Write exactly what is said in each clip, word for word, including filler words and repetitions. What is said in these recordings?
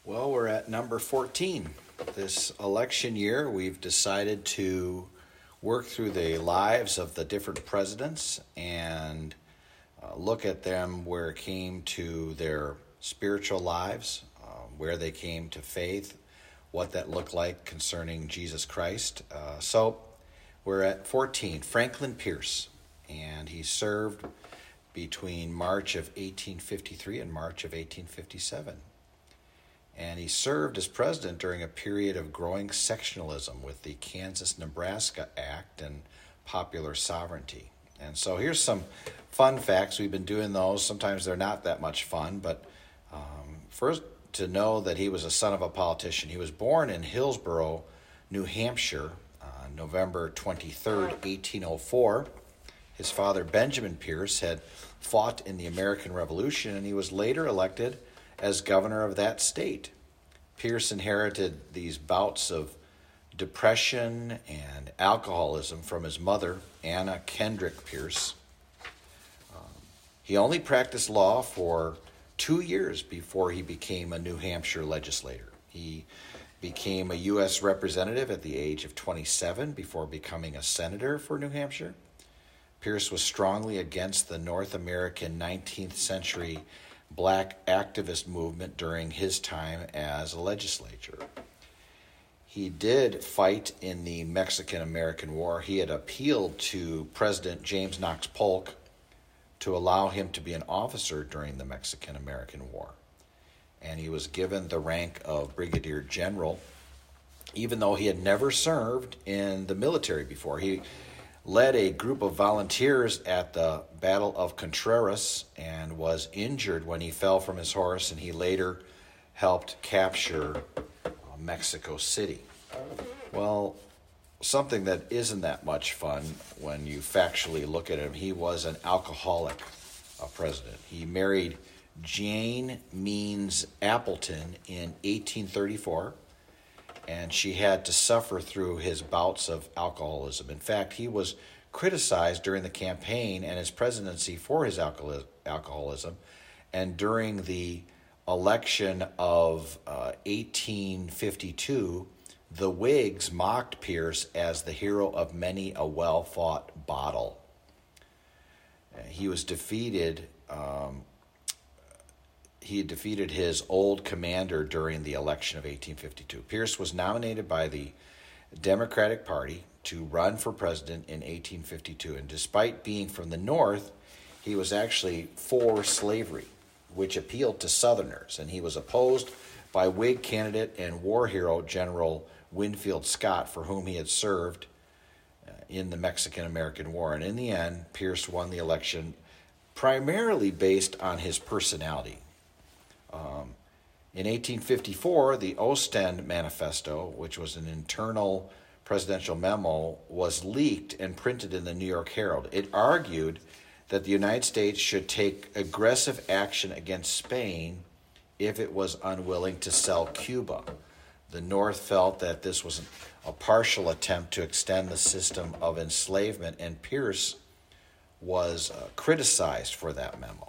Well, we're at number fourteen. This election year, we've decided to work through the lives of the different presidents and uh, look at them where it came to their spiritual lives, uh, where they came to faith, what that looked like concerning Jesus Christ. Uh, so we're at fourteen, Franklin Pierce, and he served between March of eighteen fifty-three and March of eighteen fifty-seven. And he served as president during a period of growing sectionalism with the Kansas-Nebraska Act and popular sovereignty. And so here's some fun facts. We've been doing those. Sometimes they're not that much fun, but um, first to know that he was a son of a politician. He was born in Hillsborough, New Hampshire, on November twenty-third, eighteen oh four. His father, Benjamin Pierce, had fought in the American Revolution, and he was later elected as governor of that state. Pierce inherited these bouts of depression and alcoholism from his mother, Anna Kendrick Pierce. Um, he only practiced law for two years before he became a New Hampshire legislator. He became a U S representative at the age of twenty-seven before becoming a senator for New Hampshire. Pierce was strongly against the North American nineteenth century black activist movement during his time as a legislator. He did fight in the Mexican-American War. He had appealed to President James Knox Polk to allow him to be an officer during the Mexican-American War. And he was given the rank of brigadier general, even though he had never served in the military before. He led a group of volunteers at the Battle of Contreras and was injured when he fell from his horse, and he later helped capture uh, Mexico City. Well, something that isn't that much fun when you factually look at him, he was an alcoholic uh, president. He married Jane Means Appleton in eighteen thirty-four, and she had to suffer through his bouts of alcoholism. In fact, he was criticized during the campaign and his presidency for his alcoholism, and during the election of uh, eighteen fifty-two, the Whigs mocked Pierce as the hero of many a well-fought battle. Uh, he was defeated... Um, He had defeated his old commander during the election of eighteen fifty-two. Pierce was nominated by the Democratic Party to run for president in eighteen fifty-two, and despite being from the North, he was actually for slavery, which appealed to Southerners, and he was opposed by Whig candidate and war hero General Winfield Scott, for whom he had served in the Mexican-American War. And in the end, Pierce won the election primarily based on his personality. Um, in eighteen fifty-four, the Ostend Manifesto, which was an internal presidential memo, was leaked and printed in the New York Herald. It argued that the United States should take aggressive action against Spain if it was unwilling to sell Cuba. The North felt that this was a partial attempt to extend the system of enslavement, and Pierce was uh, criticized for that memo.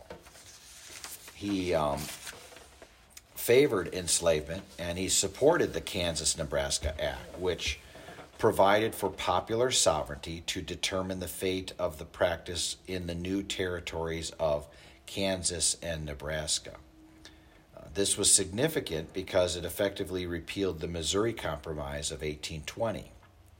He... Um, favored enslavement, and he supported the Kansas-Nebraska Act, which provided for popular sovereignty to determine the fate of the practice in the new territories of Kansas and Nebraska. Uh, this was significant because it effectively repealed the Missouri Compromise of eighteen twenty.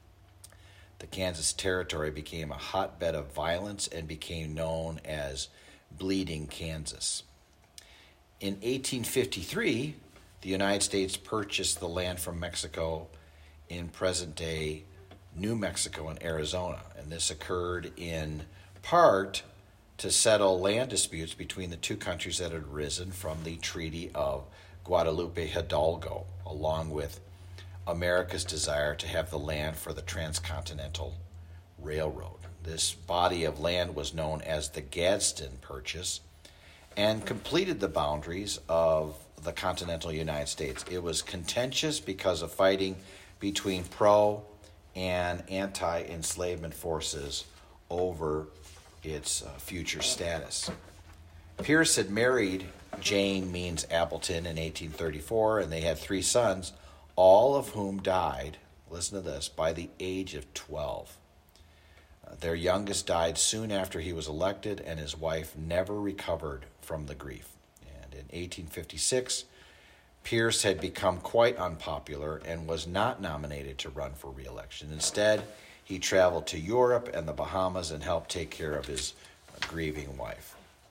The Kansas Territory became a hotbed of violence and became known as Bleeding Kansas. In eighteen fifty-three, the United States purchased the land from Mexico in present-day New Mexico and Arizona, and this occurred in part to settle land disputes between the two countries that had arisen from the Treaty of Guadalupe Hidalgo, along with America's desire to have the land for the Transcontinental Railroad. This body of land was known as the Gadsden Purchase, and completed the boundaries of the continental United States. It was contentious because of fighting between pro- and anti-enslavement forces over its uh, future status. Pierce had married Jane means Appleton in eighteen thirty-four, and they had three sons, all of whom died, listen to this, by the age of twelve. Uh, their youngest died soon after he was elected, and his wife never recovered from the grief. And in eighteen fifty-six, Pierce had become quite unpopular and was not nominated to run for re-election. Instead, he traveled to Europe and the Bahamas and helped take care of his uh, grieving wife.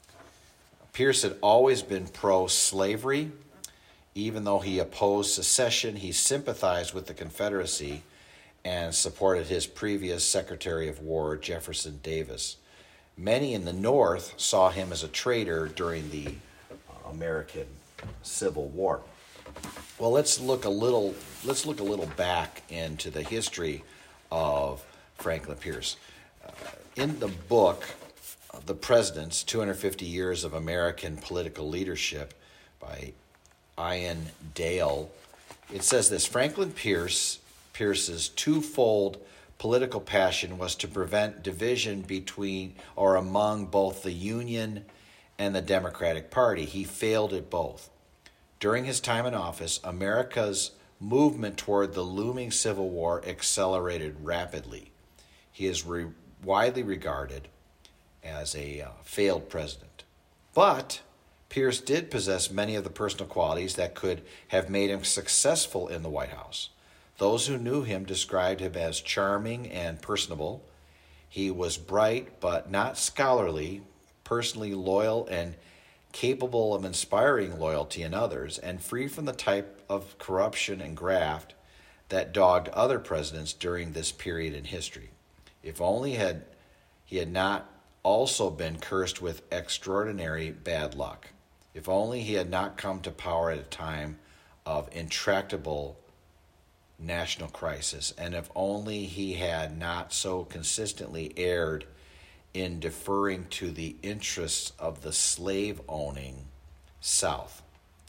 Pierce had always been pro-slavery. Even though he opposed secession, he sympathized with the Confederacy and supported his previous Secretary of War, Jefferson Davis. Many in the North saw him as a traitor during the American Civil War. Well, let's look a little let's look a little back into the history of Franklin Pierce. Uh, in the book, The Presidents, two hundred fifty Years of American Political Leadership by Ian Dale, it says this: Franklin Pierce Pierce's twofold political passion was to prevent division between or among both the Union and the Democratic Party. He failed at both. During his time in office, America's movement toward the looming Civil War accelerated rapidly. He is re- widely regarded as a uh, failed president. But Pierce did possess many of the personal qualities that could have made him successful in the White House. Those who knew him described him as charming and personable. He was bright but not scholarly, personally loyal and capable of inspiring loyalty in others, and free from the type of corruption and graft that dogged other presidents during this period in history. If only had he had not also been cursed with extraordinary bad luck. If only he had not come to power at a time of intractable national crisis, and if only he had not so consistently erred in deferring to the interests of the slave-owning South.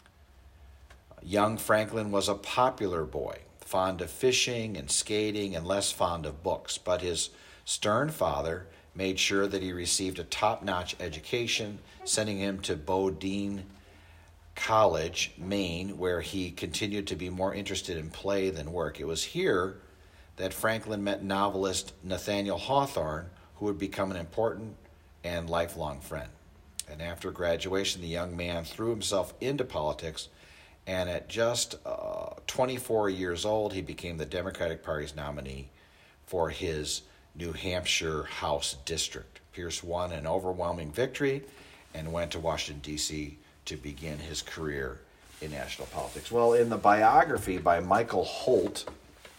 Young Franklin was a popular boy, fond of fishing and skating and less fond of books, but his stern father made sure that he received a top-notch education, sending him to Bodine College, Maine, where he continued to be more interested in play than work. It was here that Franklin met novelist Nathaniel Hawthorne, who would become an important and lifelong friend. And after graduation, the young man threw himself into politics, and at just uh, twenty-four years old, he became the Democratic Party's nominee for his New Hampshire House district. Pierce won an overwhelming victory and went to Washington, D C to begin his career in national politics. Well, in the biography by Michael Holt,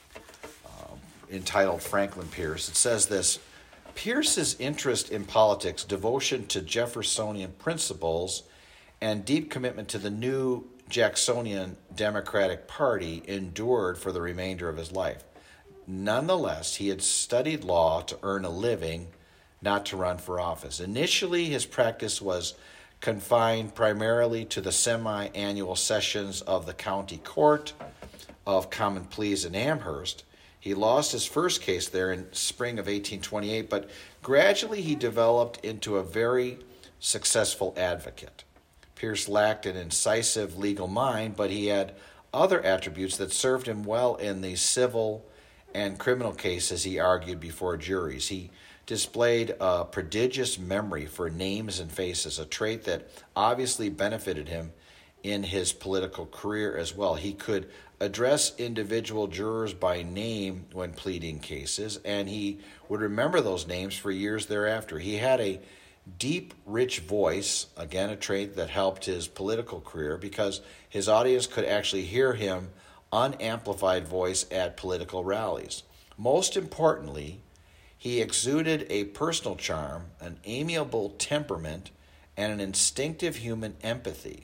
uh, entitled Franklin Pierce, it says this: Pierce's interest in politics, devotion to Jeffersonian principles, and deep commitment to the new Jacksonian Democratic Party endured for the remainder of his life. Nonetheless, he had studied law to earn a living, not to run for office. Initially, his practice was confined primarily to the semi-annual sessions of the County Court of Common Pleas in Amherst. He lost his first case there in spring of eighteen twenty-eight, but gradually he developed into a very successful advocate. Pierce lacked an incisive legal mind, but he had other attributes that served him well in the civil and criminal cases he argued before juries. He displayed a prodigious memory for names and faces, a trait that obviously benefited him in his political career as well. He could address individual jurors by name when pleading cases, and he would remember those names for years thereafter. He had a deep, rich voice, again a trait that helped his political career because his audience could actually hear him unamplified voice at political rallies. Most importantly, he exuded a personal charm, an amiable temperament, and an instinctive human empathy.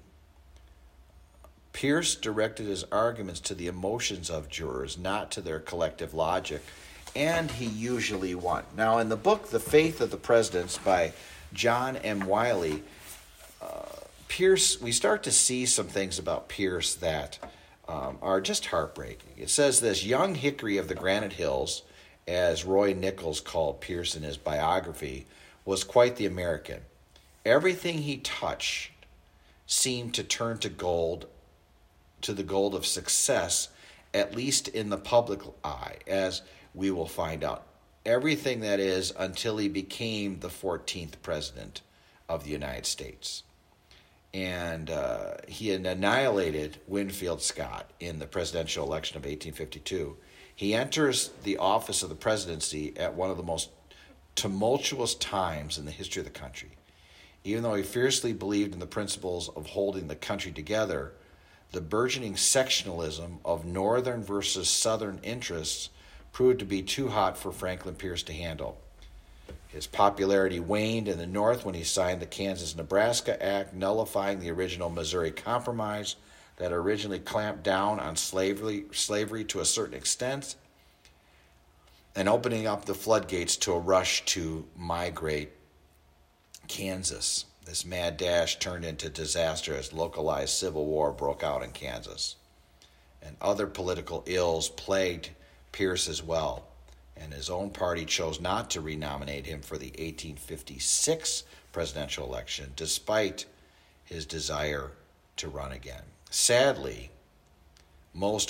Pierce directed his arguments to the emotions of jurors, not to their collective logic, and he usually won. Now, in the book, The Faith of the Presidents by John M. Wiley, uh, Pierce, we start to see some things about Pierce that um, are just heartbreaking. It says this: young Hickory of the Granite Hills, as Roy Nichols called Pierce in his biography, was quite the American. Everything he touched seemed to turn to gold, to the gold of success, at least in the public eye, as we will find out. Everything, that is, until he became the fourteenth president of the United States. And uh, he had annihilated Winfield Scott in the presidential election of eighteen fifty-two. He enters the office of the presidency at one of the most tumultuous times in the history of the country. Even though he fiercely believed in the principles of holding the country together, the burgeoning sectionalism of northern versus southern interests proved to be too hot for Franklin Pierce to handle. His popularity waned in the North when he signed the Kansas-Nebraska Act, nullifying the original Missouri Compromise that originally clamped down on slavery, slavery to a certain extent, and opening up the floodgates to a rush to migrate Kansas. This mad dash turned into disaster as localized civil war broke out in Kansas. And other political ills plagued Pierce as well, and his own party chose not to renominate him for the eighteen fifty-six presidential election, despite his desire to run again. Sadly, most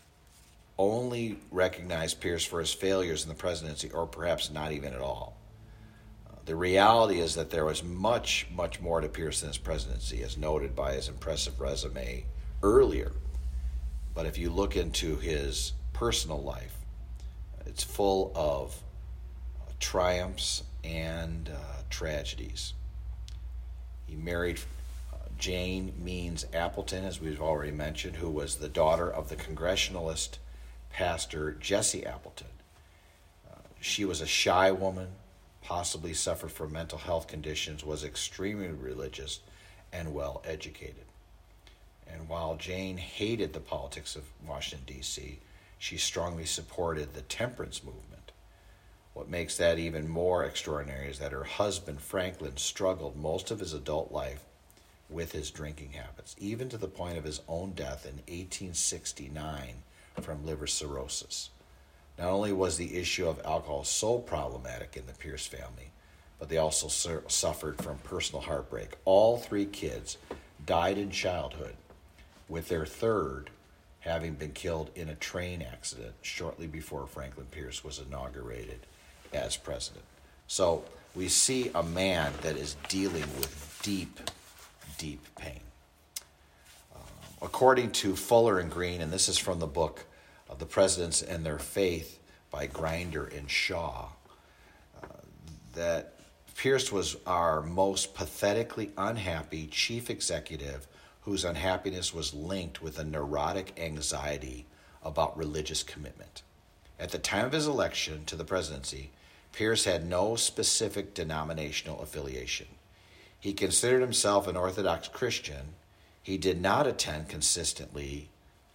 only recognize Pierce for his failures in the presidency, or perhaps not even at all. Uh, the reality is that there was much, much more to Pierce than his presidency, as noted by his impressive resume earlier. But if you look into his personal life, it's full of uh, triumphs and uh, tragedies. He married uh, Jane Means Appleton, as we've already mentioned, who was the daughter of the Congregationalist pastor Jesse Appleton. Uh, she was a shy woman, possibly suffered from mental health conditions, was extremely religious, and well educated. And while Jane hated the politics of Washington, D C, she strongly supported the temperance movement. What makes that even more extraordinary is that her husband, Franklin, struggled most of his adult life with his drinking habits, even to the point of his own death in eighteen sixty-nine from liver cirrhosis. Not only was the issue of alcohol so problematic in the Pierce family, but they also sur- suffered from personal heartbreak. All three kids died in childhood, with their third having been killed in a train accident shortly before Franklin Pierce was inaugurated as president. So we see a man that is dealing with deep, deep pain. Um, according to Fuller and Green, and this is from the book of The Presidents and Their Faith by Grinder and Shaw, uh, that Pierce was our most pathetically unhappy chief executive whose unhappiness was linked with a neurotic anxiety about religious commitment. At the time of his election to the presidency, Pierce had no specific denominational affiliation. He considered himself an Orthodox Christian. He did not attend consistently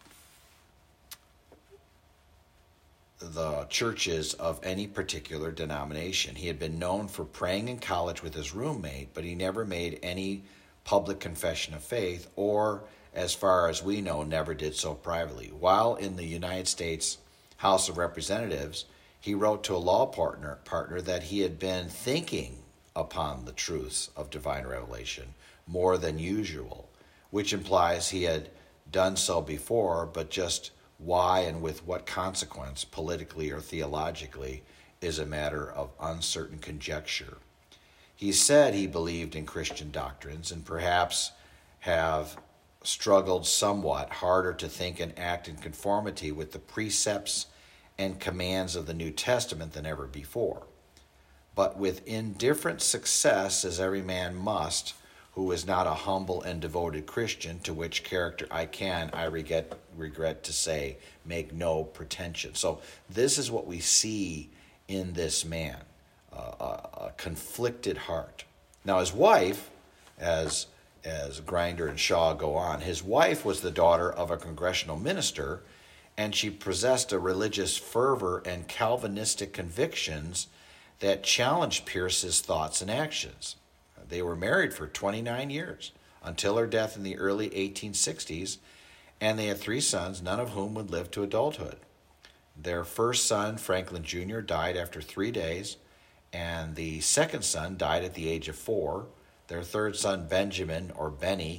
the churches of any particular denomination. He had been known for praying in college with his roommate, but he never made any public confession of faith, or, as far as we know, never did so privately. While in the United States House of Representatives, he wrote to a law partner, partner that he had been thinking upon the truths of divine revelation more than usual, which implies he had done so before, but just why and with what consequence, politically or theologically, is a matter of uncertain conjecture. He said he believed in Christian doctrines and perhaps have struggled somewhat harder to think and act in conformity with the precepts and commands of the New Testament than ever before. But with indifferent success, as every man must, who is not a humble and devoted Christian, to which character I can, I regret, regret to say, make no pretension. So this is what we see in this man. Uh, a, a conflicted heart. Now, his wife, as as Grinder and Shaw go on, his wife was the daughter of a congressional minister, and she possessed a religious fervor and Calvinistic convictions that challenged Pierce's thoughts and actions. They were married for twenty-nine years, until her death in the early eighteen sixties, and they had three sons, none of whom would live to adulthood. Their first son, Franklin Junior, died after three days, and the second son died at the age of four. Their third son, Benjamin, or Benny,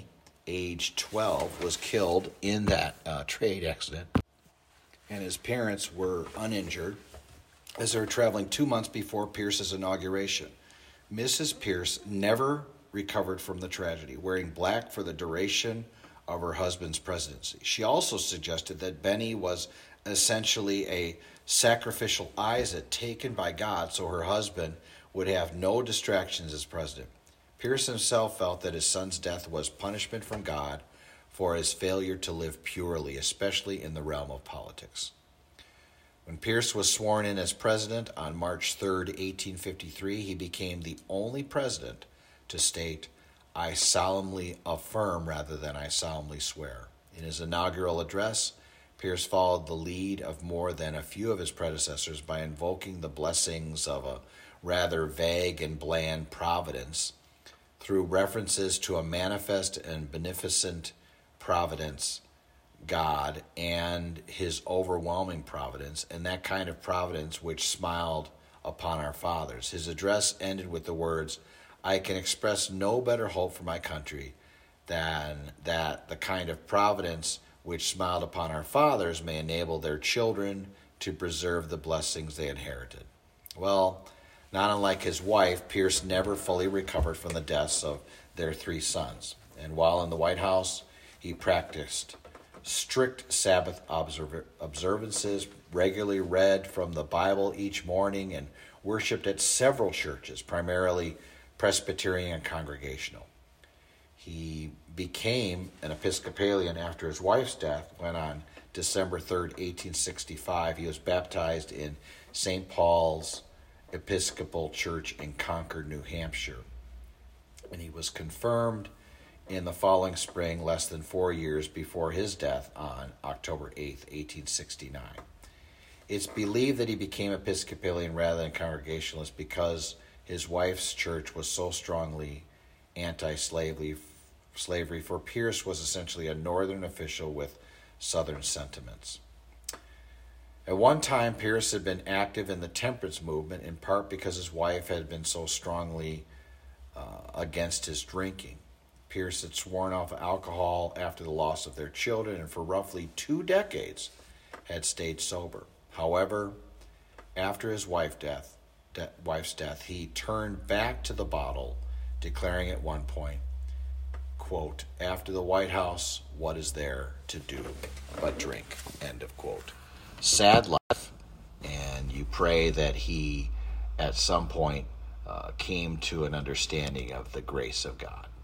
age twelve, was killed in that uh, trade accident, and his parents were uninjured as they were traveling two months before Pierce's inauguration. Missus Pierce never recovered from the tragedy, wearing black for the duration of her husband's presidency. She also suggested that Benny was essentially a sacrificial Isaac taken by God so her husband would have no distractions as president. Pierce himself felt that his son's death was punishment from God for his failure to live purely, especially in the realm of politics. When Pierce was sworn in as president on March third, eighteen fifty-three, he became the only president to state, "I solemnly affirm," rather than "I solemnly swear." In his inaugural address, Pierce followed the lead of more than a few of his predecessors by invoking the blessings of a rather vague and bland providence through references to a manifest and beneficent providence, God, and his overwhelming providence, and that kind of providence which smiled upon our fathers. His address ended with the words, "I can express no better hope for my country than that the kind of providence which smiled upon our fathers may enable their children to preserve the blessings they inherited." Well, not unlike his wife, Pierce never fully recovered from the deaths of their three sons. And while in the White House, he practiced strict Sabbath observ- observances, regularly read from the Bible each morning, and worshiped at several churches, primarily Presbyterian and Congregational. He became an Episcopalian after his wife's death when on December third, eighteen sixty-five, he was baptized in Saint Paul's Episcopal Church in Concord, New Hampshire. And he was confirmed in the following spring, less than four years before his death on October eighth, eighteen sixty-nine. It's believed that he became Episcopalian rather than Congregationalist because his wife's church was so strongly anti-slavery. Slavery, for Pierce was essentially a northern official with southern sentiments. At one time, Pierce had been active in the temperance movement, in part because his wife had been so strongly uh, against his drinking. Pierce had sworn off alcohol after the loss of their children, and for roughly two decades had stayed sober. However, after his wife death, de- wife's death, he turned back to the bottle, declaring at one point, quote, "After the White House, what is there to do but drink?" End of quote. Sad life, and you pray that he, at some point, uh, came to an understanding of the grace of God.